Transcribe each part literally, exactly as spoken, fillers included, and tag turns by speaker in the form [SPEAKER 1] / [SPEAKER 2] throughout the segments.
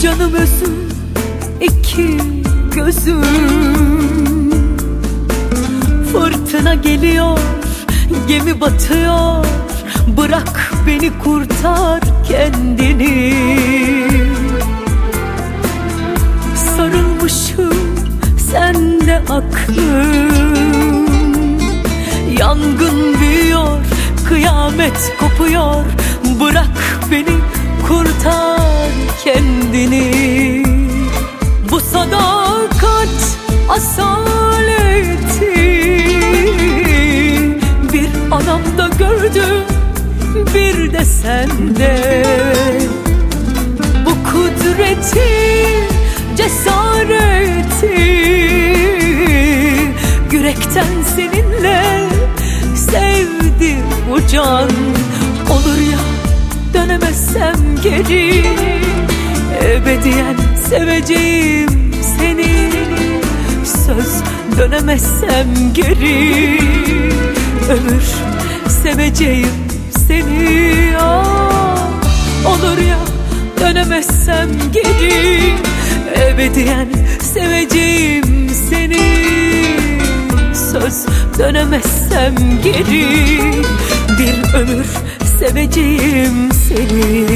[SPEAKER 1] Canım özüm, iki gözüm. Fırtına geliyor, gemi batıyor. Bırak beni, kurtar kendini. Sarılmışım sende aklım. Yangın büyüyor, kıyamet kopuyor. Bırak beni, kurtar kendini. Bu sadakat asaleti bir anamda gördüm, bir de sende. Bu kudreti, cesareti yürekten seninle sevdi bu can. Olur ya dönemezsem geri, ebediyen seveceğim seni. Söz dönemezsem geri, ömür seveceğim seni. Ah, olur ya dönemezsem geri, ebediyen seveceğim seni. Söz dönemezsem geri, bir ömür seveceğim seni.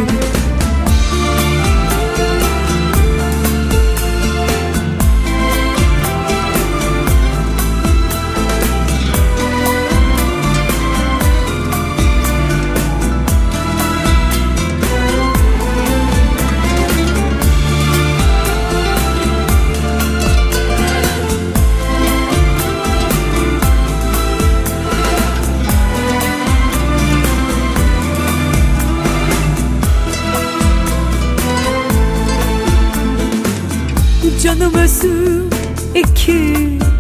[SPEAKER 1] Canım özüm, iki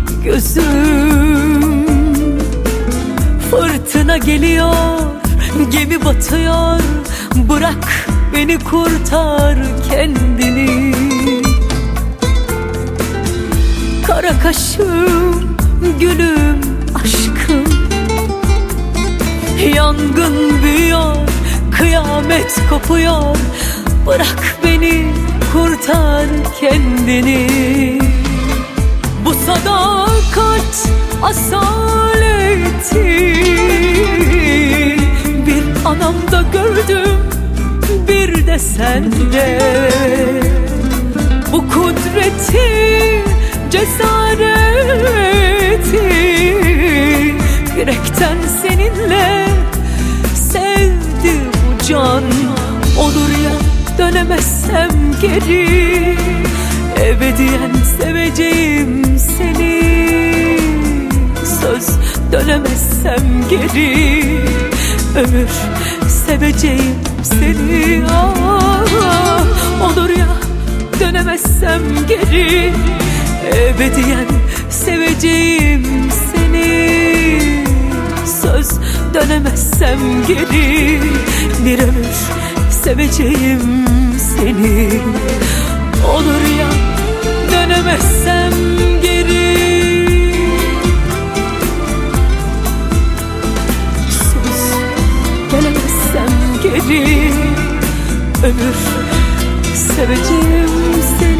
[SPEAKER 1] gözüm. Fırtına geliyor, gemi batıyor. Bırak beni, kurtar kendini. Kara kaşım, gülüm, aşkım. Yangın büyüyor, kıyamet kopuyor. Bırak beni, kurtar kendini. Bu sadakat asaleti bir anamda gördüm, bir de sende. Bu kudreti, cesareti yürekten seninle sevdi bu can. Olur ya dönemezsem geri, ebediyen seveceğim seni. Söz dönemezsem geri, ömür seveceğim seni. Ah, olur ya dönemezsem geri, ebediyen seveceğim seni. Söz dönemezsem geri, bir ömür seveceğim seni. Olur ya dönemezsem geri, söz dönemezsem geri, ömür seveceğim seni.